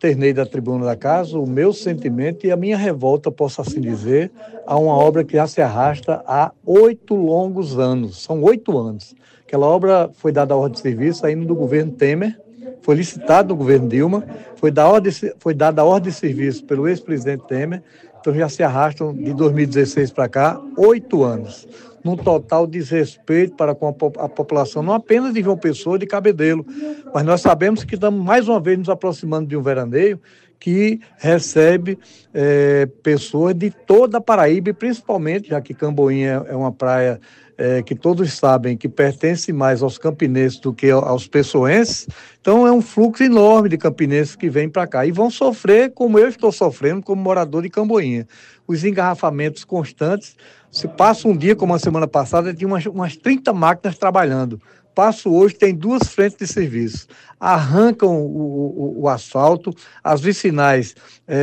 externei da tribuna da casa o meu sentimento e a minha revolta, posso assim dizer, a uma obra que já se arrasta há 8 longos anos. São 8 anos. Aquela obra foi dada a ordem de serviço ainda do governo Temer, foi licitado no governo Dilma, foi dada a ordem de serviço pelo ex-presidente Temer, então já se arrastam de 2016 para cá 8 anos, num total desrespeito para com a população, não apenas de João Pessoa, de Cabedelo, mas nós sabemos que estamos mais uma vez nos aproximando de um veraneio que recebe pessoas de toda a Paraíba, e principalmente, já que Camboinha é uma praia que todos sabem que pertence mais aos campinenses do que aos pessoenses, então é um fluxo enorme de campinenses que vêm para cá e vão sofrer como eu estou sofrendo como morador de Camboinha. Os engarrafamentos constantes, se passa um dia, como a semana passada, tinha umas 30 máquinas trabalhando. Passo hoje, tem 2 frentes de serviço. Arrancam o asfalto, as vicinais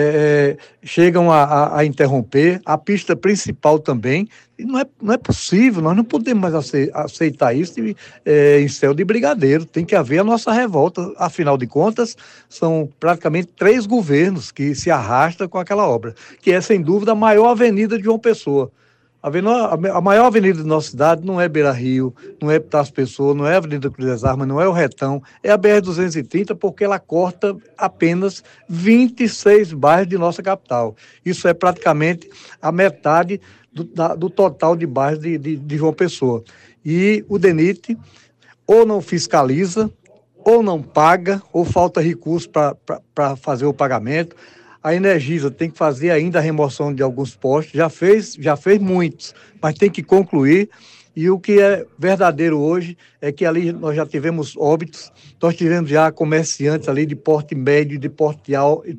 chegam a interromper, a pista principal também. E não é possível, nós não podemos mais aceitar isso em céu de brigadeiro. Tem que haver a nossa revolta. Afinal de contas, são praticamente 3 governos que se arrastam com aquela obra, que é, sem dúvida, a maior avenida de João Pessoa. A maior avenida da nossa cidade não é Beira Rio, não é Epitácio Pessoa, não é a Avenida Cruz das Armas, não é o Retão, é a BR-230, porque ela corta apenas 26 bairros de nossa capital. Isso é praticamente a metade do total de bairros de João Pessoa. E o DENIT ou não fiscaliza, ou não paga, ou falta recurso para fazer o pagamento. A Energisa tem que fazer ainda a remoção de alguns postos, já fez muitos, mas tem que concluir. E o que é verdadeiro hoje é que ali nós já tivemos óbitos, nós tivemos já comerciantes ali de porte médio, de porte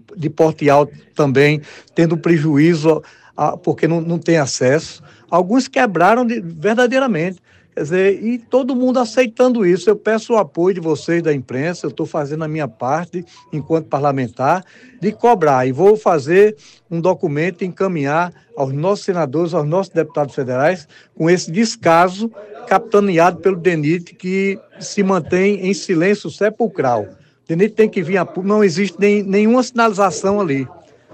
alto também, tendo prejuízo porque não tem acesso. Alguns quebraram verdadeiramente. Quer dizer, e todo mundo aceitando isso. Eu peço o apoio de vocês da imprensa, eu estou fazendo a minha parte, enquanto parlamentar, de cobrar. E vou fazer um documento e encaminhar aos nossos senadores, aos nossos deputados federais, com esse descaso capitaneado pelo DENIT, que se mantém em silêncio sepulcral. O DENIT tem que vir a público, não existe nenhuma sinalização ali.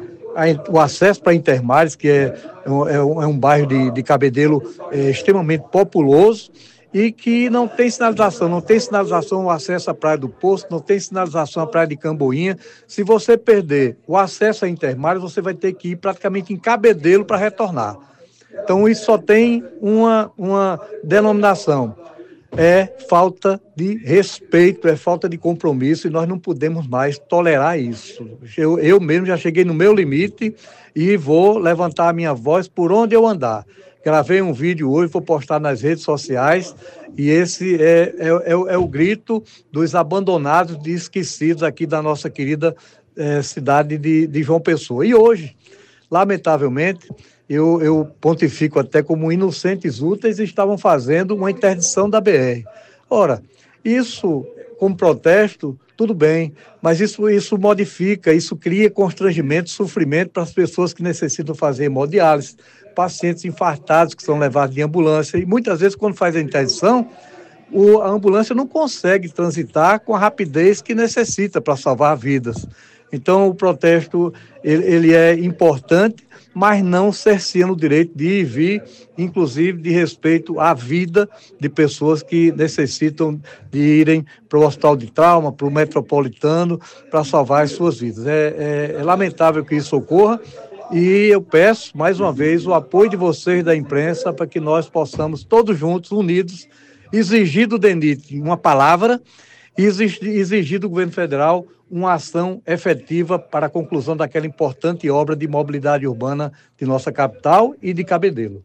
O acesso para Intermares, que é um bairro de Cabedelo extremamente populoso e que não tem sinalização o acesso à Praia do Poço, não tem sinalização à Praia de Camboinha. Se você perder o acesso a Intermares, você vai ter que ir praticamente em Cabedelo para retornar. Então isso só tem uma denominação. É falta de respeito, é falta de compromisso e nós não podemos mais tolerar isso. Eu mesmo já cheguei no meu limite e vou levantar a minha voz por onde eu andar. Gravei um vídeo hoje, vou postar nas redes sociais e esse é o grito dos abandonados e esquecidos aqui da nossa querida cidade de João Pessoa. E hoje, lamentavelmente, eu pontifico até como inocentes úteis, estavam fazendo uma interdição da BR. Ora, isso, como protesto, tudo bem, mas isso modifica, isso cria constrangimento, sofrimento para as pessoas que necessitam fazer hemodiálise, pacientes infartados que são levados de ambulância, e muitas vezes, quando faz a interdição, a ambulância não consegue transitar com a rapidez que necessita para salvar vidas. Então, o protesto ele é importante, mas não cerceando o direito de ir e vir, inclusive de respeito à vida de pessoas que necessitam de irem para o hospital de trauma, para o metropolitano, para salvar as suas vidas. É lamentável que isso ocorra e eu peço, mais uma vez, o apoio de vocês da imprensa para que nós possamos, todos juntos, unidos, exigir do DENIT uma palavra e exigir do governo federal uma ação efetiva para a conclusão daquela importante obra de mobilidade urbana de nossa capital e de Cabedelo.